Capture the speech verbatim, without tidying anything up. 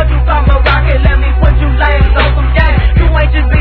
what you call my rocket, let me put you lanes on some game. You ain't just